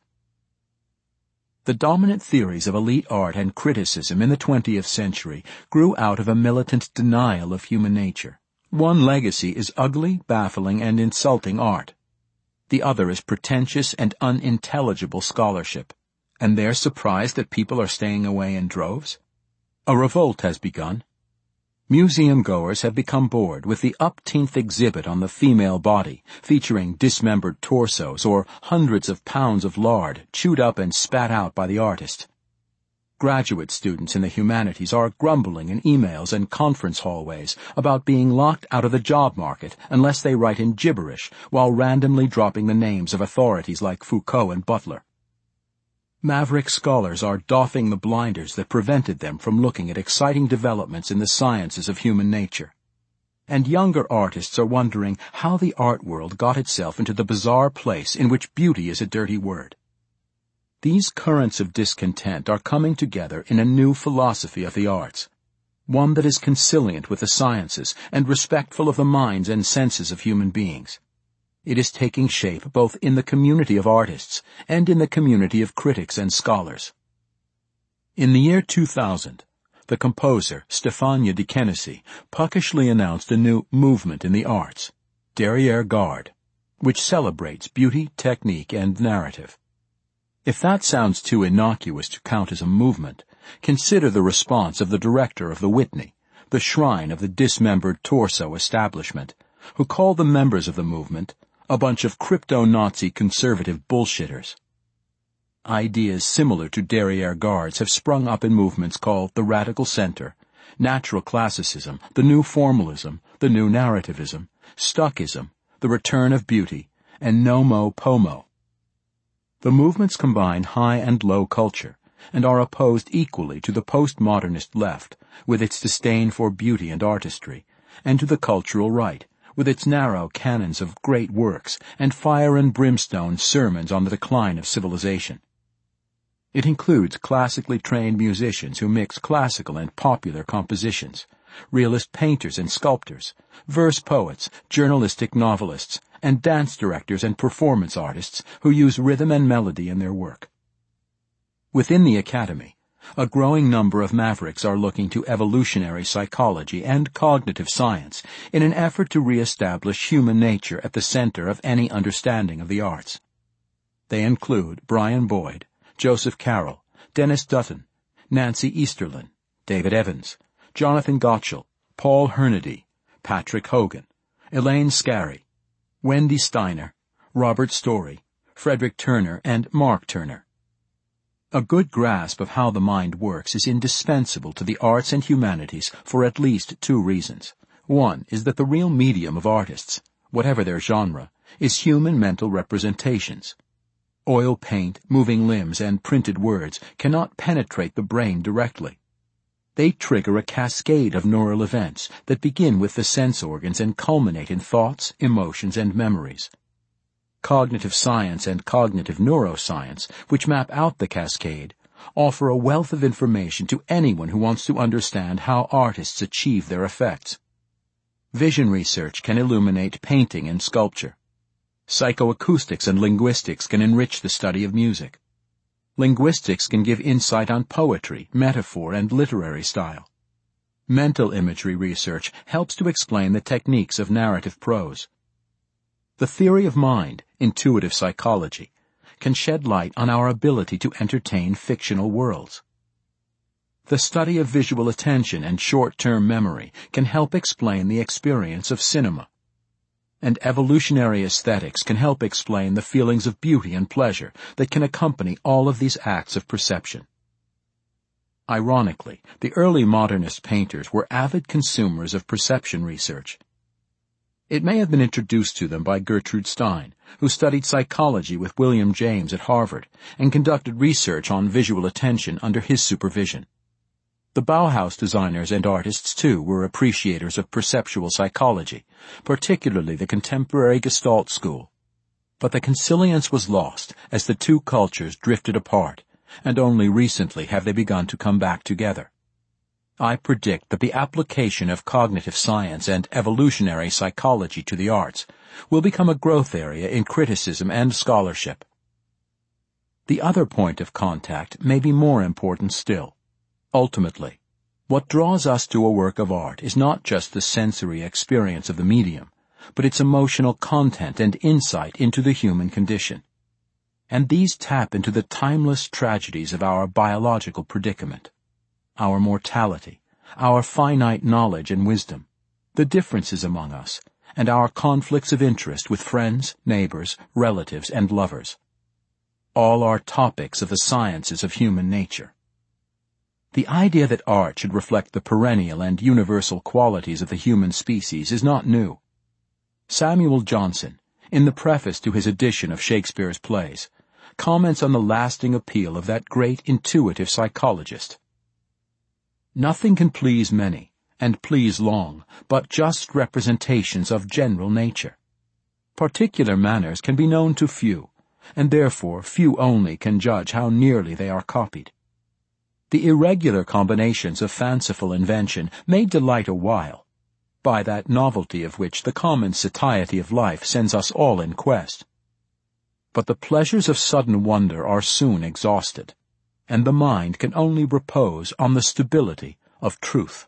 The dominant theories of elite art and criticism in the 20th century grew out of a militant denial of human nature. One legacy is ugly, baffling, and insulting art. The other is pretentious and unintelligible scholarship. And they're surprised that people are staying away in droves? A revolt has begun. Museum-goers have become bored with the upteenth exhibit on the female body, featuring dismembered torsos or hundreds of pounds of lard chewed up and spat out by the artist. Graduate students in the humanities are grumbling in emails and conference hallways about being locked out of the job market unless they write in gibberish while randomly dropping the names of authorities like Foucault and Butler. Maverick scholars are doffing the blinders that prevented them from looking at exciting developments in the sciences of human nature. And younger artists are wondering how the art world got itself into the bizarre place in which beauty is a dirty word. These currents of discontent are coming together in a new philosophy of the arts, one that is conciliant with the sciences and respectful of the minds and senses of human beings. It is taking shape both in the community of artists and in the community of critics and scholars. In the year 2000, the composer Stéphane Dequenesy puckishly announced a new movement in the arts, Derrière Garde, which celebrates beauty, technique, and narrative. If that sounds too innocuous to count as a movement, Consider the response of the director of the Whitney, the shrine of the dismembered torso establishment, who called the members of the movement a bunch of crypto-Nazi conservative bullshitters. Ideas similar to Derriere Guards have sprung up in movements called the Radical Center, Natural Classicism, the New Formalism, the New Narrativism, Stuckism, the Return of Beauty, and Nomo Pomo. The movements combine high and low culture, and are opposed equally to the postmodernist left, with its disdain for beauty and artistry, and to the cultural right, with its narrow canons of great works and fire and brimstone sermons on the decline of civilization. It includes classically trained musicians who mix classical and popular compositions, realist painters and sculptors, verse poets, journalistic novelists, and dance directors and performance artists who use rhythm and melody in their work. Within the Academy, a growing number of mavericks are looking to evolutionary psychology and cognitive science in an effort to re-establish human nature at the center of any understanding of the arts. They include Brian Boyd, Joseph Carroll, Dennis Dutton, Nancy Easterlin, David Evans, Jonathan Gottschall, Paul Hernady, Patrick Hogan, Elaine Scarry, Wendy Steiner, Robert Story, Frederick Turner, and Mark Turner. A good grasp of how the mind works is indispensable to the arts and humanities for at least two reasons. One is that the real medium of artists, whatever their genre, is human mental representations. Oil paint, moving limbs, and printed words cannot penetrate the brain directly. They trigger a cascade of neural events that begin with the sense organs and culminate in thoughts, emotions, and memories. Cognitive science and cognitive neuroscience, which map out the cascade, offer a wealth of information to anyone who wants to understand how artists achieve their effects. Vision research can illuminate painting and sculpture. Psychoacoustics and linguistics can enrich the study of music. Linguistics can give insight on poetry, metaphor, and literary style. Mental imagery research helps to explain the techniques of narrative prose. The theory of mind, intuitive psychology, can shed light on our ability to entertain fictional worlds. The study of visual attention and short-term memory can help explain the experience of cinema. And evolutionary aesthetics can help explain the feelings of beauty and pleasure that can accompany all of these acts of perception. Ironically, the early modernist painters were avid consumers of perception research. It may have been introduced to them by Gertrude Stein, who studied psychology with William James at Harvard and conducted research on visual attention under his supervision. The Bauhaus designers and artists, too, were appreciators of perceptual psychology, particularly the contemporary Gestalt school. But the consilience was lost as the two cultures drifted apart, and only recently have they begun to come back together. I predict that the application of cognitive science and evolutionary psychology to the arts will become a growth area in criticism and scholarship. The other point of contact may be more important still. Ultimately, what draws us to a work of art is not just the sensory experience of the medium, but its emotional content and insight into the human condition. And these tap into the timeless tragedies of our biological predicament, our mortality, our finite knowledge and wisdom, the differences among us, and our conflicts of interest with friends, neighbors, relatives, and lovers. All are topics of the sciences of human nature. The idea that art should reflect the perennial and universal qualities of the human species is not new. Samuel Johnson, in the preface to his edition of Shakespeare's plays, comments on the lasting appeal of that great intuitive psychologist. Nothing can please many, and please long, but just representations of general nature. Particular manners can be known to few, and therefore few only can judge how nearly they are copied. The irregular combinations of fanciful invention may delight a while, by that novelty of which the common satiety of life sends us all in quest. But the pleasures of sudden wonder are soon exhausted, and the mind can only repose on the stability of truth.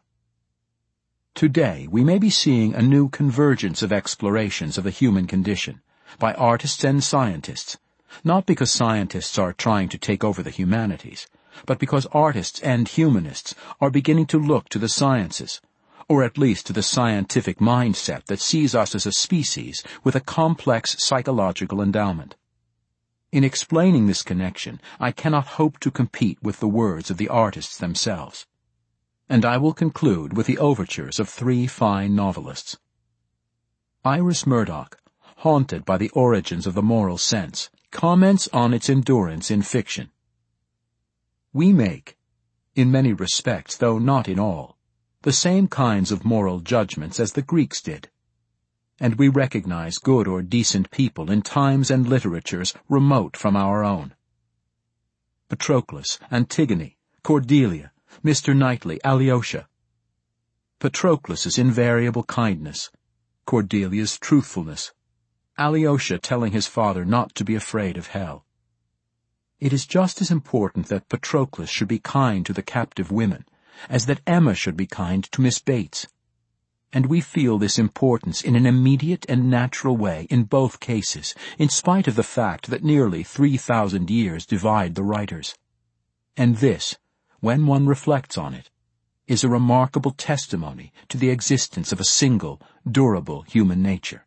Today we may be seeing a new convergence of explorations of the human condition by artists and scientists, not because scientists are trying to take over the humanities, but because artists and humanists are beginning to look to the sciences, or at least to the scientific mindset that sees us as a species with a complex psychological endowment. In explaining this connection, I cannot hope to compete with the words of the artists themselves. And I will conclude with the overtures of three fine novelists. Iris Murdoch, haunted by the origins of the moral sense, comments on its endurance in fiction. We make, in many respects, though not in all, the same kinds of moral judgments as the Greeks did, and we recognize good or decent people in times and literatures remote from our own. Patroclus, Antigone, Cordelia, Mr. Knightley, Alyosha. Patroclus's invariable kindness, Cordelia's truthfulness, Alyosha telling his father not to be afraid of hell. It is just as important that Patroclus should be kind to the captive women as that Emma should be kind to Miss Bates. And we feel this importance in an immediate and natural way in both cases, in spite of the fact that nearly 3,000 years divide the writers. And this, when one reflects on it, is a remarkable testimony to the existence of a single, durable human nature.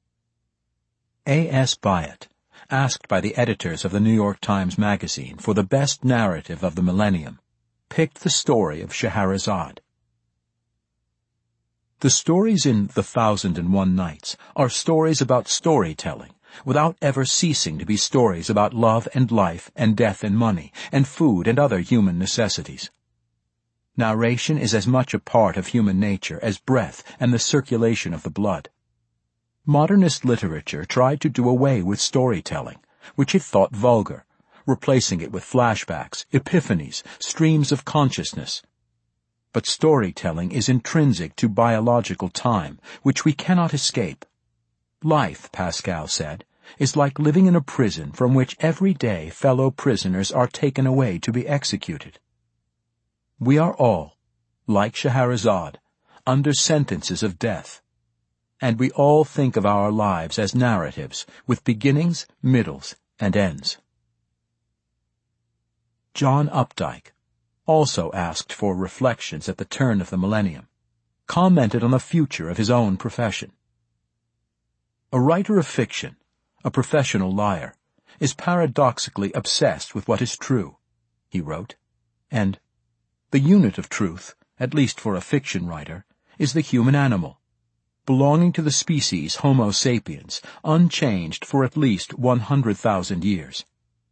A.S. Byatt, asked by the editors of the New York Times Magazine for the best narrative of the millennium, picked the story of Scheherazade. The stories in The 1001 Nights are stories about storytelling, without ever ceasing to be stories about love and life and death and money and food and other human necessities. Narration is as much a part of human nature as breath and the circulation of the blood. Modernist literature tried to do away with storytelling, which it thought vulgar, replacing it with flashbacks, epiphanies, streams of consciousness. But storytelling is intrinsic to biological time, which we cannot escape. Life, Pascal said, is like living in a prison from which every day fellow prisoners are taken away to be executed. We are all, like Scheherazade, under sentences of death, and we all think of our lives as narratives with beginnings, middles, and ends. John Updike, also asked for reflections at the turn of the millennium, commented on the future of his own profession. A writer of fiction, a professional liar, is paradoxically obsessed with what is true, he wrote, and the unit of truth, at least for a fiction writer, is the human animal, belonging to the species Homo sapiens, unchanged for at least 100,000 years.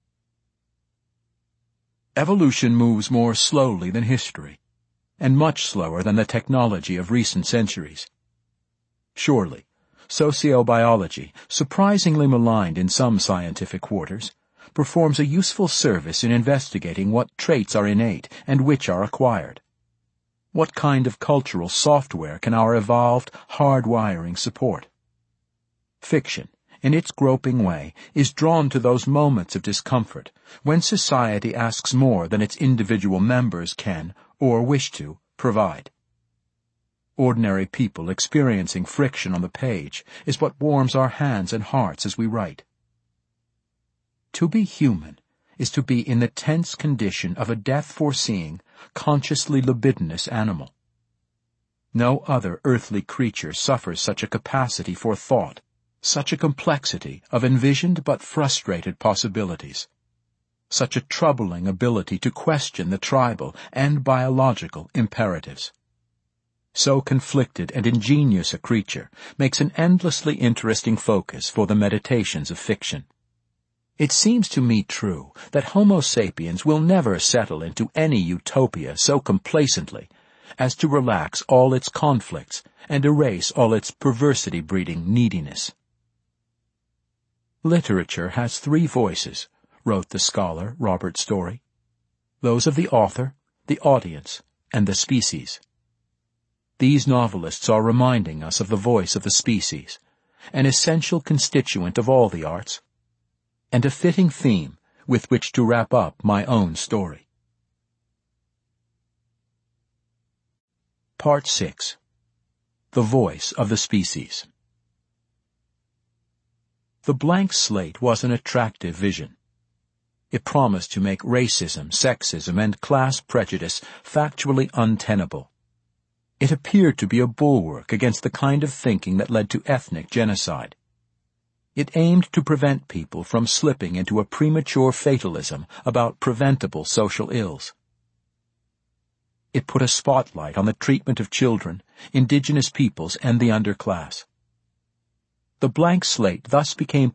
Evolution moves more slowly than history, and much slower than the technology of recent centuries. Surely, sociobiology, surprisingly maligned in some scientific quarters, performs a useful service in investigating what traits are innate and which are acquired. What kind of cultural software can our evolved hard-wiring support? Fiction, in its groping way, is drawn to those moments of discomfort when society asks more than its individual members can, or wish to, provide. Ordinary people experiencing friction on the page is what warms our hands and hearts as we write. To be human is to be in the tense condition of a death-foreseeing, consciously libidinous animal. No other earthly creature suffers such a capacity for thought, such a complexity of envisioned but frustrated possibilities, such a troubling ability to question the tribal and biological imperatives. So conflicted and ingenious a creature makes an endlessly interesting focus for the meditations of fiction. It seems to me true that Homo sapiens will never settle into any utopia so complacently as to relax all its conflicts and erase all its perversity-breeding neediness. Literature has three voices, wrote the scholar Robert Story, those of the author, the audience, and the species. These novelists are reminding us of the voice of the species, an essential constituent of all the arts, and a fitting theme with which to wrap up my own story. Part 6. The Voice of the Species. The blank slate was an attractive vision. It promised to make racism, sexism, and class prejudice factually untenable. It appeared to be a bulwark against the kind of thinking that led to ethnic genocide. It aimed to prevent people from slipping into a premature fatalism about preventable social ills. It put a spotlight on the treatment of children, indigenous peoples, and the underclass. The blank slate thus became